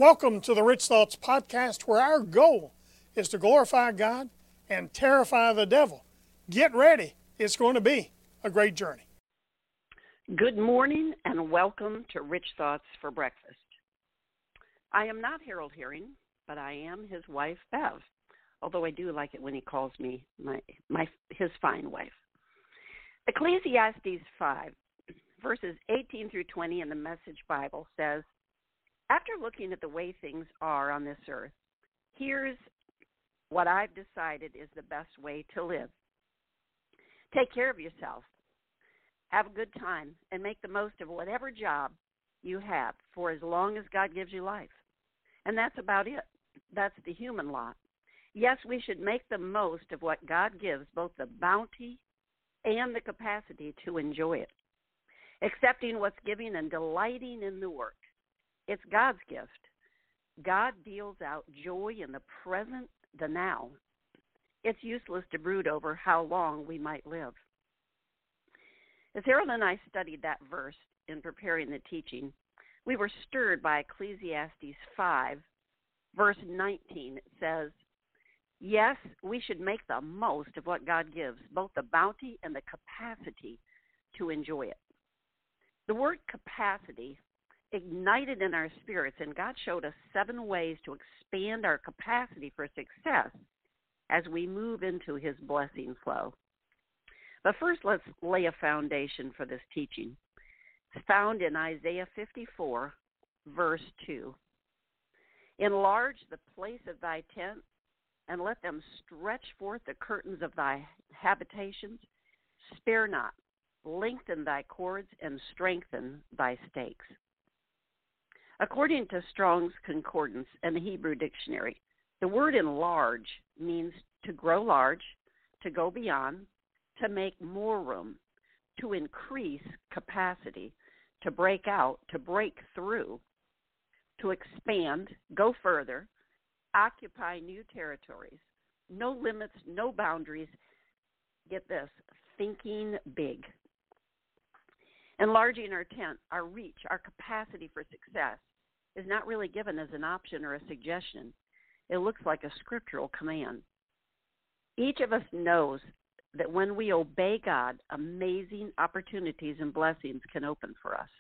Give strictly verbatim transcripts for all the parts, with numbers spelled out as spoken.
Welcome to the Rich Thoughts Podcast, where our goal is to glorify God and terrify the devil. Get ready. It's going to be a great journey. Good morning and welcome to Rich Thoughts for Breakfast. I am not Harold Herring, but I am his wife, Bev, although I do like it when he calls me my, my his fine wife. Ecclesiastes five, verses eighteen through twenty in the Message Bible says, after looking at the way things are on this earth, here's what I've decided is the best way to live. Take care of yourself. Have a good time and make the most of whatever job you have for as long as God gives you life. And that's about it. That's the human lot. Yes, we should make the most of what God gives, both the bounty and the capacity to enjoy it. Accepting what's given and delighting in the work. It's God's gift. God deals out joy in the present, the now. It's useless to brood over how long we might live. As Harold and I studied that verse in preparing the teaching, we were stirred by Ecclesiastes five, verse nineteen. It says, yes, we should make the most of what God gives, both the bounty and the capacity to enjoy it. The word capacity ignited in our spirits, and God showed us seven ways to expand our capacity for success as we move into his blessing flow. But first, let's lay a foundation for this teaching. It's found in Isaiah fifty-four, verse two. Enlarge the place of thy tent, and let them stretch forth the curtains of thy habitations. Spare not, lengthen thy cords, and strengthen thy stakes. According to Strong's Concordance and the Hebrew Dictionary, the word enlarge means to grow large, to go beyond, to make more room, to increase capacity, to break out, to break through, to expand, go further, occupy new territories, no limits, no boundaries. Get this, thinking big. Enlarging our tent, our reach, our capacity for success is not really given as an option or a suggestion. It looks like a scriptural command. Each of us knows that when we obey God, amazing opportunities and blessings can open for us.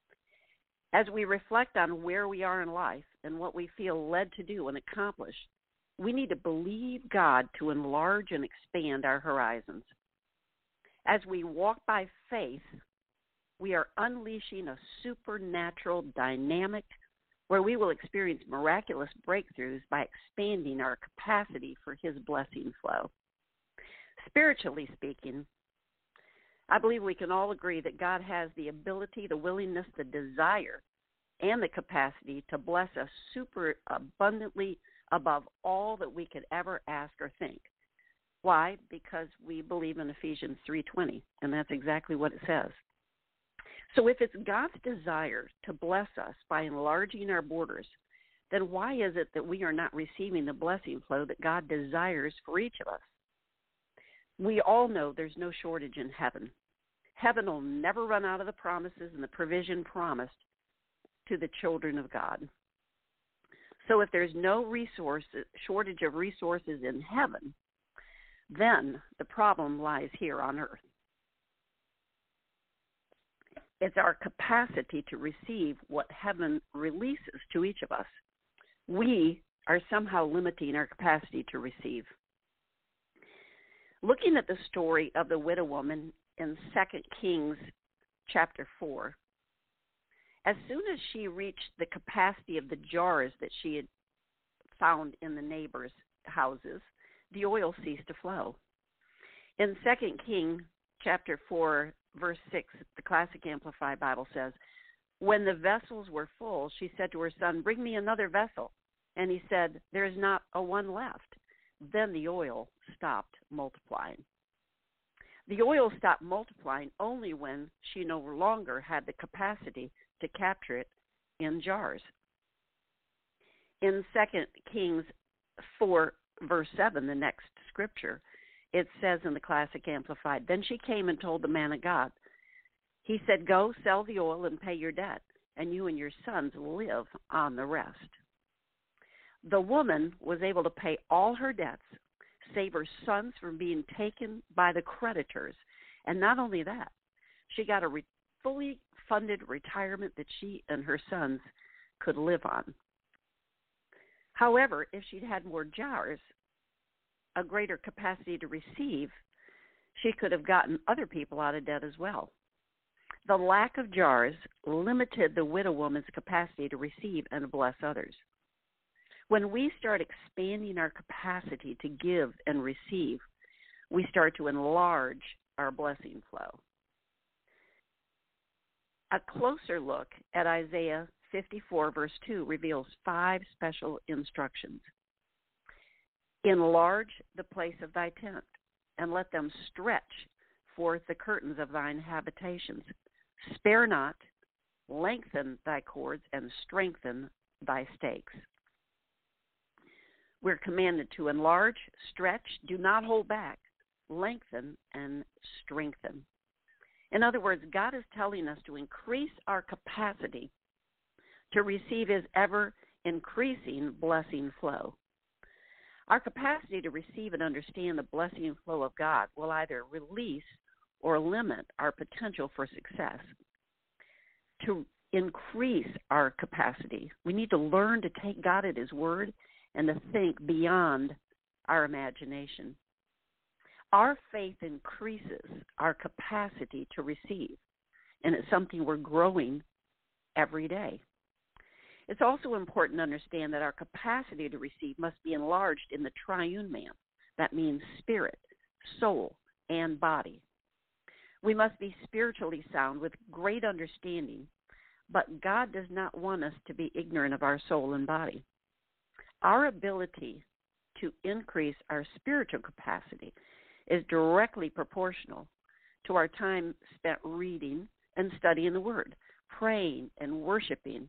As we reflect on where we are in life and what we feel led to do and accomplish, we need to believe God to enlarge and expand our horizons. As we walk by faith, we are unleashing a supernatural dynamic where we will experience miraculous breakthroughs by expanding our capacity for his blessing flow. Spiritually speaking, I believe we can all agree that God has the ability, the willingness, the desire, and the capacity to bless us super abundantly above all that we could ever ask or think. Why? Because we believe in Ephesians three twenty, and that's exactly what it says. So if it's God's desire to bless us by enlarging our borders, then why is it that we are not receiving the blessing flow that God desires for each of us? We all know there's no shortage in heaven. Heaven will never run out of the promises and the provision promised to the children of God. So if there's no resource, shortage of resources in heaven, then the problem lies here on earth. It's our capacity to receive what heaven releases to each of us. We are somehow limiting our capacity to receive. Looking at the story of the widow woman in Second Kings chapter four, as soon as she reached the capacity of the jars that she had found in the neighbors' houses, the oil ceased to flow. In Second Kings chapter four, verse six, the Classic Amplified Bible says, when the vessels were full, she said to her son, bring me another vessel. And he said, there is not a one left. Then the oil stopped multiplying. The oil stopped multiplying only when she no longer had the capacity to capture it in jars. In Second Kings four, verse seven, the next scripture, it says in the Classic Amplified, then she came and told the man of God. He said, go sell the oil and pay your debt, and you and your sons live on the rest. The woman was able to pay all her debts, save her sons from being taken by the creditors. And not only that, she got a re- fully funded retirement that she and her sons could live on. However, if she'd had more jars, a greater capacity to receive, she could have gotten other people out of debt as well. The lack of jars limited the widow woman's capacity to receive and bless others. When we start expanding our capacity to give and receive, we start to enlarge our blessing flow. A closer look at Isaiah fifty-four, verse two, reveals five special instructions. Enlarge the place of thy tent, and let them stretch forth the curtains of thine habitations. Spare not, lengthen thy cords, and strengthen thy stakes. We're commanded to enlarge, stretch, do not hold back, lengthen, and strengthen. In other words, God is telling us to increase our capacity to receive His ever-increasing blessing flow. Our capacity to receive and understand the blessing flow of God will either release or limit our potential for success. To increase our capacity, we need to learn to take God at His word and to think beyond our imagination. Our faith increases our capacity to receive, and it's something we're growing every day. It's also important to understand that our capacity to receive must be enlarged in the triune man. That means spirit, soul, and body. We must be spiritually sound with great understanding, but God does not want us to be ignorant of our soul and body. Our ability to increase our spiritual capacity is directly proportional to our time spent reading and studying the Word, praying and worshiping.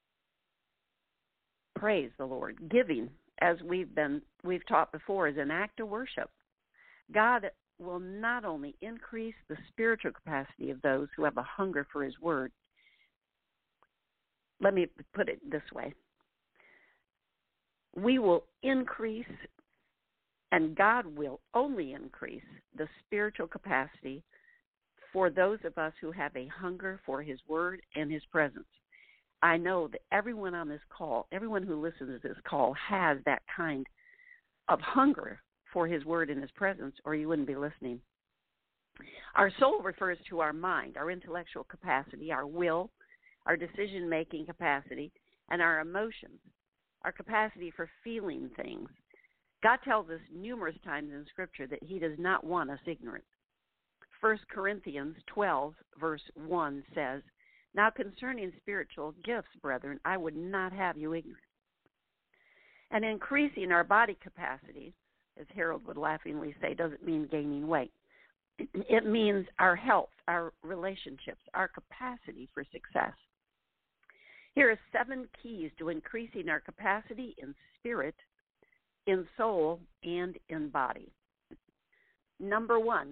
Praise the Lord. Giving, as we've been we've taught before, is an act of worship. God will not only increase the spiritual capacity of those who have a hunger for His Word. Let me put it this way. We will increase, and God will only increase, the spiritual capacity for those of us who have a hunger for His Word and His presence. I know that everyone on this call, everyone who listens to this call, has that kind of hunger for His Word and His presence, or you wouldn't be listening. Our soul refers to our mind, our intellectual capacity, our will, our decision-making capacity, and our emotions, our capacity for feeling things. God tells us numerous times in Scripture that He does not want us ignorant. First Corinthians twelve, verse one says, "Now concerning spiritual gifts, brethren, I would not have you ignorant." And increasing our body capacity, as Harold would laughingly say, doesn't mean gaining weight. It means our health, our relationships, our capacity for success. Here are seven keys to increasing our capacity in spirit, in soul, and in body. Number one,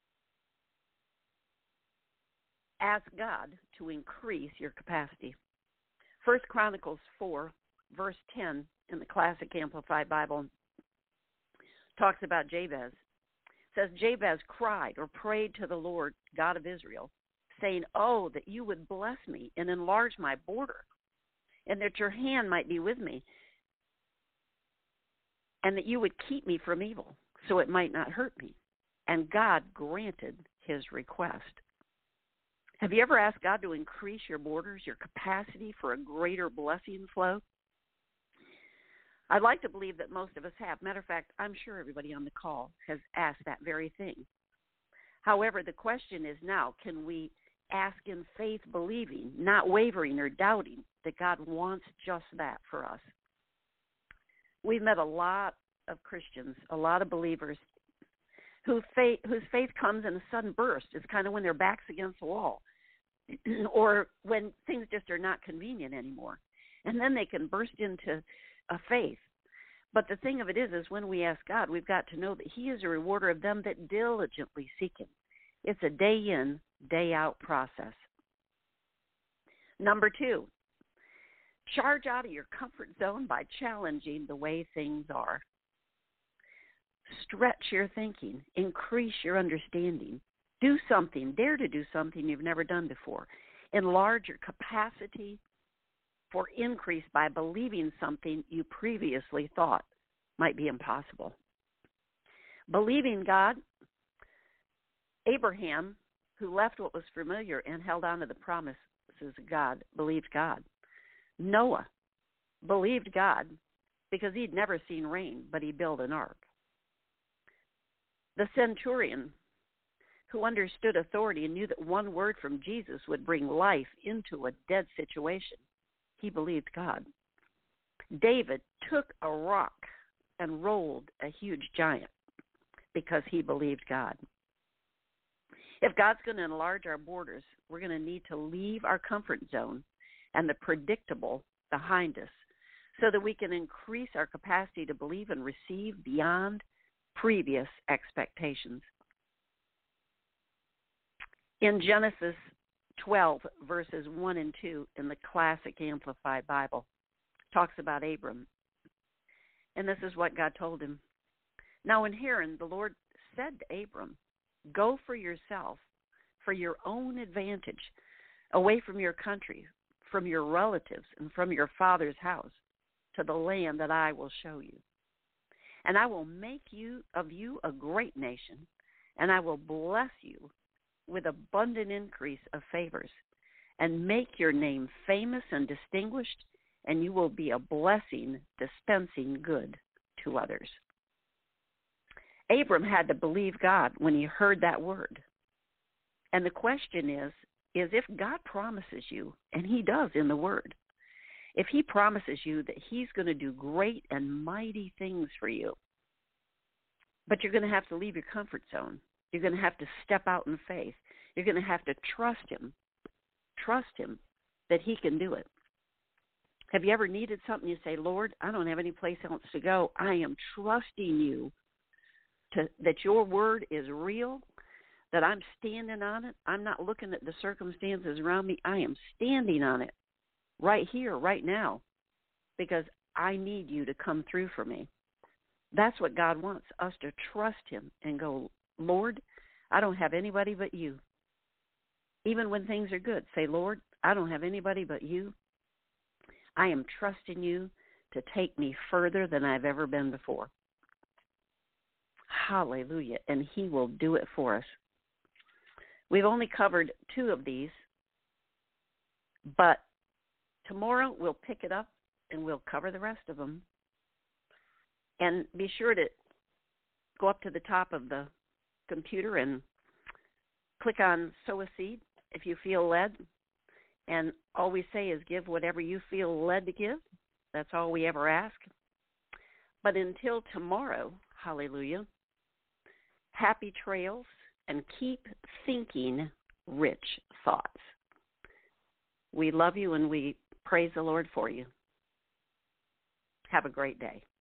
ask God to increase your capacity. First Chronicles four, verse ten in the Classic Amplified Bible talks about Jabez. It says, Jabez cried or prayed to the Lord, God of Israel, saying, "Oh, that you would bless me and enlarge my border, and that your hand might be with me, and that you would keep me from evil, so it might not hurt me." And God granted his request. Have you ever asked God to increase your borders, your capacity for a greater blessing flow? I'd like to believe that most of us have. Matter of fact, I'm sure everybody on the call has asked that very thing. However, the question is now, can we ask in faith, believing, not wavering or doubting that God wants just that for us? We've met a lot of Christians, a lot of believers whose faith, whose faith comes in a sudden burst. It's kind of when their back's against the wall or when things just are not convenient anymore. And then they can burst into a faith. But the thing of it is, is when we ask God, we've got to know that he is a rewarder of them that diligently seek him. It's a day in, day out process. Number two, Charge out of your comfort zone by challenging the way things are. Stretch your thinking. Increase your understanding. Do something. Dare to do something you've never done before. Enlarge your capacity for increase by believing something you previously thought might be impossible. Believing God, Abraham, who left what was familiar and held on to the promises of God, believed God. Noah believed God because he'd never seen rain, but he built an ark. The centurion, who understood authority and knew that one word from Jesus would bring life into a dead situation, he believed God. David took a rock and rolled a huge giant because he believed God. If God's going to enlarge our borders, we're going to need to leave our comfort zone and the predictable behind us so that we can increase our capacity to believe and receive beyond previous expectations. In Genesis twelve, verses one and two in the Classic Amplified Bible, talks about Abram. And this is what God told him. Now in Haran, the Lord said to Abram, go for yourself, for your own advantage, away from your country, from your relatives, and from your father's house, to the land that I will show you. And I will make you of you a great nation, and I will bless you with abundant increase of favors, and make your name famous and distinguished, and you will be a blessing, dispensing good to others. Abram had to believe God when he heard that word. And the question is, is if God promises you, and he does in the word, if he promises you that he's going to do great and mighty things for you, but you're going to have to leave your comfort zone. You're going to have to step out in faith. You're going to have to trust him, trust him that he can do it. Have you ever needed something you say, Lord, I don't have any place else to go. I am trusting you to, that your word is real, that I'm standing on it. I'm not looking at the circumstances around me. I am standing on it right here, right now, because I need you to come through for me. That's what God wants, us to trust him and go, Lord, I don't have anybody but you. Even when things are good, say, Lord, I don't have anybody but you. I am trusting you to take me further than I've ever been before. Hallelujah. And he will do it for us. We've only covered two of these, but tomorrow we'll pick it up and we'll cover the rest of them. And be sure to go up to the top of the computer and click on Sow a Seed if you feel led. And all we say is give whatever you feel led to give. That's all we ever ask. But until tomorrow, hallelujah, happy trails and keep thinking rich thoughts. We love you and we praise the Lord for you. Have a great day.